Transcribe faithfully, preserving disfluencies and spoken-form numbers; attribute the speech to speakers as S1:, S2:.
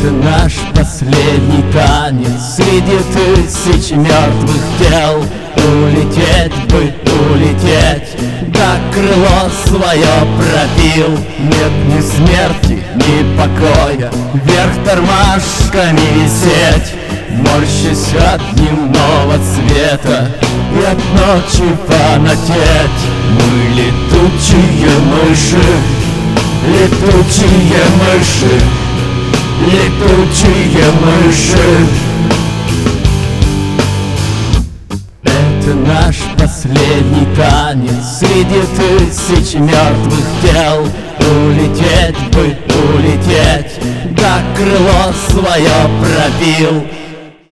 S1: Это наш последний танец среди тысяч мертвых тел. Улететь бы, улететь, да крыло свое пробил. Нет ни смерти, ни покоя, вверх тормашками висеть, морщась от дневного света и от ночи фанатеть. Мы летучие мыши, летучие мыши, летучие мыши. Это наш последний танец среди тысяч мертвых тел. Улететь бы, улететь, да крыло свое пробил.